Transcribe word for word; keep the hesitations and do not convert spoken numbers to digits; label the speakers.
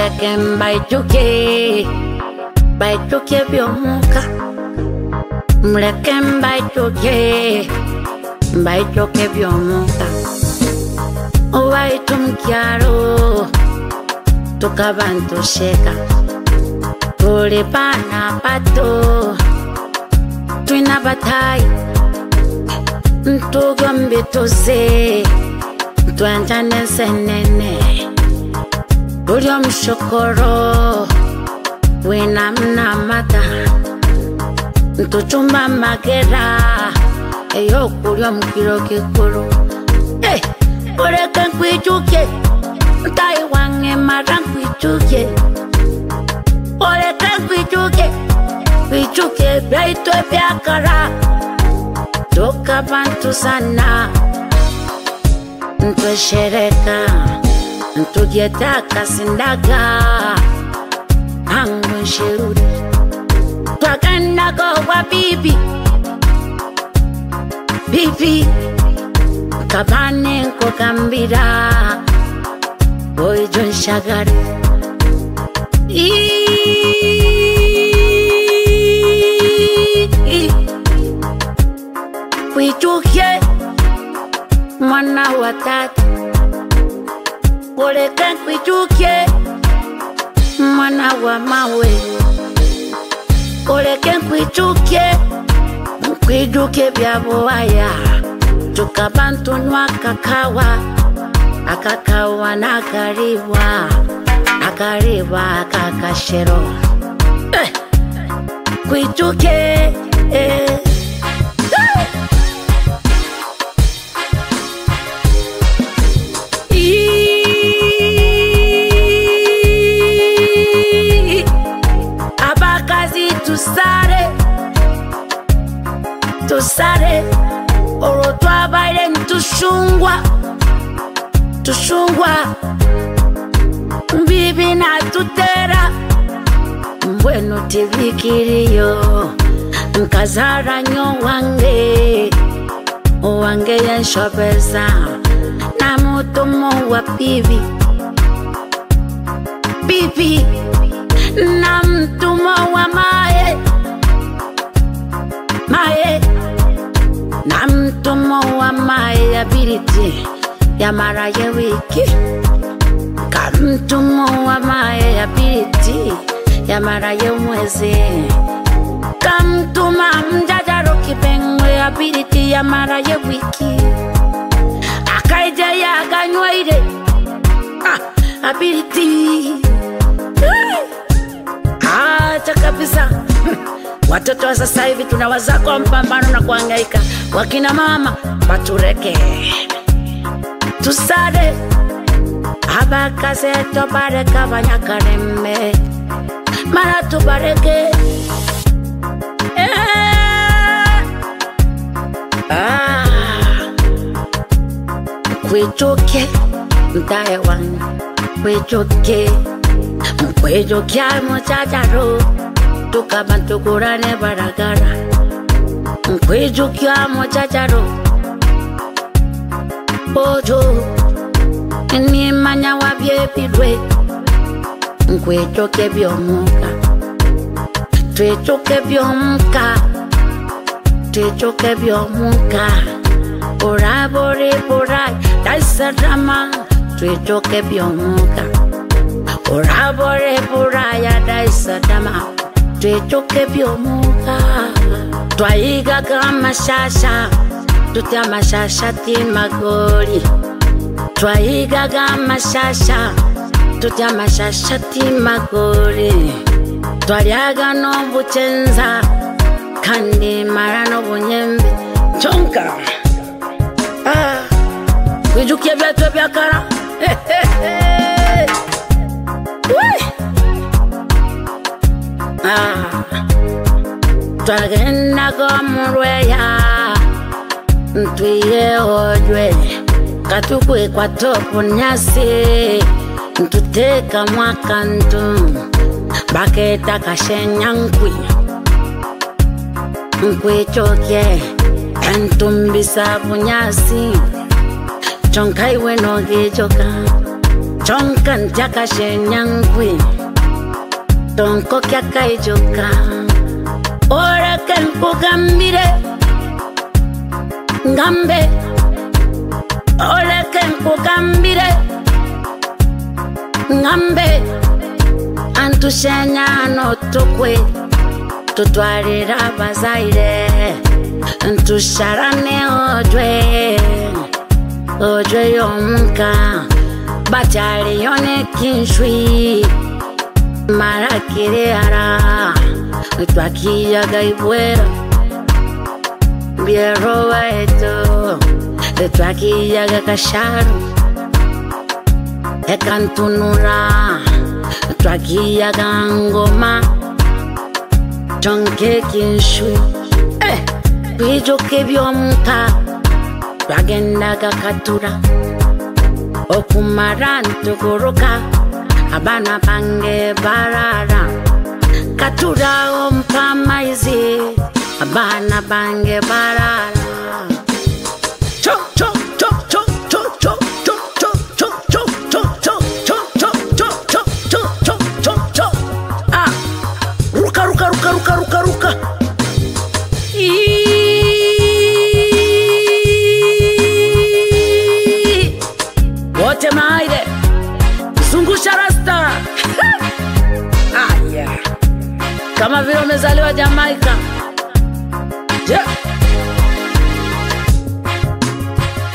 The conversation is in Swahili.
Speaker 1: mleke mbaichuke baichuke byomuka mleke mbaichuke mbaichuke byomuka owaitu mkyalo tukabantu sheka tuli pana pato twina batai ntugombe tuze twanjane senene ulio mshokoro wina mnamata ntuchumba magera eyo kulio mkiro kikuru eh ureka nkwichuke ntaiwange mara nkwichuke ureka nkwichuke kwichuke byaitwe byakara toka bantu sana ntweshereka ntugeta sindaga angwensherudi twakanago wa bibi bibi kabane nko kambira boy John Shagari kwichuke mwana wa tatu ureka nkwichuke mwana wa mawe ureka nkwichuke nkwichuke byaboaya tukabantu nywa kakawa akakawa nakariwa akariwa kakashero eh kwichuke eh tusare tusare oro twabaire ntushungwa tushungwa bibi na tutera mbwenu tivikiriyo nkazara nyo wange wange yanshobeza na mutumo wa bibi bibi na mtumo wa mae mae na mtumo wa mae ya biriti ya mara ya wiki ka mtumo wa mae ya biriti ya mara ya mwezi ka mtuma mjajaro kipengwe ya biriti ya mara ya wiki akaija ya ganywaire ah abiriti acha kabisa. Watoto wa sasa hivi tunawaza kwa mpambano na kuhangaika. Wakina mama patureke tusade abakaze tobareka banyakareme mara tubareke eh ah kwichuke mtaye wangu kwichuke mkwichuke muchacharo tukabantu kurane baragara mkwichuke muchacharo ojo ni manya wabye bidwe mkwichuke byomuka twechuke byomuka twechuke byomuka orabore porai daisarama twechuke byomuka orabore porai daisarama twechuke byomuka twaiga kama shasha tutya mashasha timagoli twaiga kama shasha tutya mashasha timagoli twaliaga no buchenza kandi marano bunyembe chonka ah kwijukia byatwe byakara we ah twagenda gomurweya ntwiye ojwe katukwe kwa topo nyasi ntuteka mwakantu baketa kashenyankwi nkwichoke entumbisa bunyasi chonkai weno gejoka Chonkan jaka shenyangwi Tonko kya kaijoka Ora ken kugambire Ngambe Ora ken kugambire Ngambe Antu shenya no tokwe Tutwarira bazaire Antu sharane ojwe Ojwe yomunka Bachari yone kinshwi Marakire ara Twakia gaibwera Biero eto Twakia gakasharu Ekantunura Twakia gangoma Chonke kinshwi Eh Bijo kebyomuka Twagenda gakatura Okumarantu kuruka Abana pange barara Katura ompa maizi Abana pange barara Cho cho cho cho cho cho cho cho cho cho cho cho cho cho cho cho cho cho cho Ah Ruka ruka ruka ruka ruka ruka Wote maide Zungusha rasta Ah yeah Kama vile umezaliwa Jamaica Yeah